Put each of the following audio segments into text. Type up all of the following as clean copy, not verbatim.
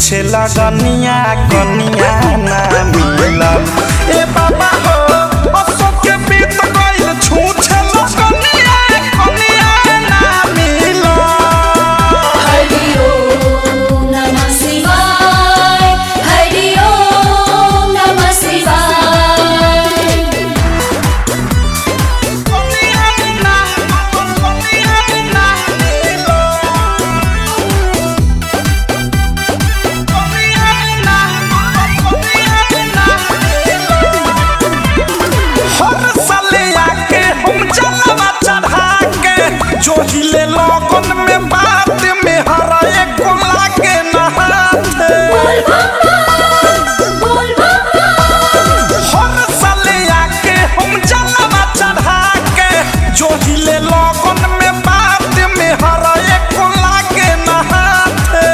छूछे लगनिया कनिया ना मिलल। ए बाबा हो असो के बीत गइल छूछे लगनिया कनिया ना मिलल। हरि ओम नमः शिवाय, हरि ओम नमः शिवाय। कनिया ना मिलल। हर साले आके हम जलवा चढ़ा के जो हिले लगन में बात में हर एक लागे नहाते। हर साले आके हम जलवा चढ़ा के जो हिले लगन में बात में हर एक लागे नहाते।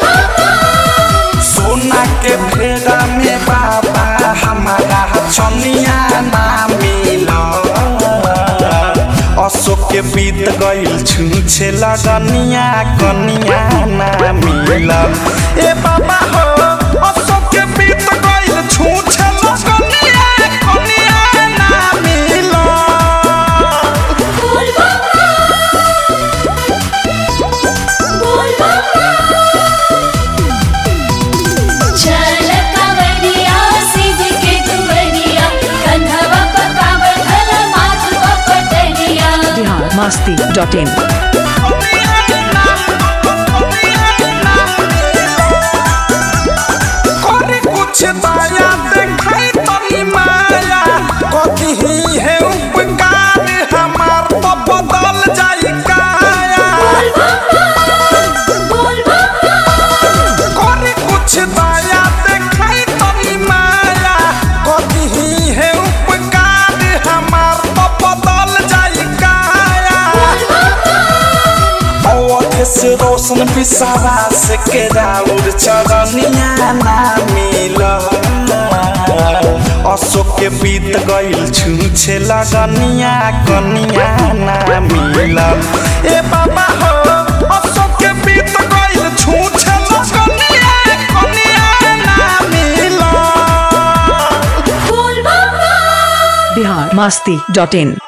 सोना के फेरा में बाबा हमारा चनिया ना मिलल। अशोक के बीत गइल छूछे लगनिया कनिया ना मिलल। ए बाबा हो अशोक के बीत गइल छूछे लगनिया कनिया ना मिलल। चल कांवरिया शिव के दुवरिया, कंधवा पर कांवर धर माथ पर पटरिया। biharmasti.in करे कुछ दया देखाई तनी माया, कथी है उपकार हमार तो बदल जाई काया। करे कुछ दया देखाई तनी माया, कथी है उपकार हमार तो बदल जाई काया। अवध से रोशन विश्वास के राउर चरनिया ना मिलल। अशोक के बीत गइल छूछे लगनिया कनिया ना मिलल। ए बाबा हो अशोक के बीत गइल छूछे लगनिया कनिया ना मिलल। biharmasti.in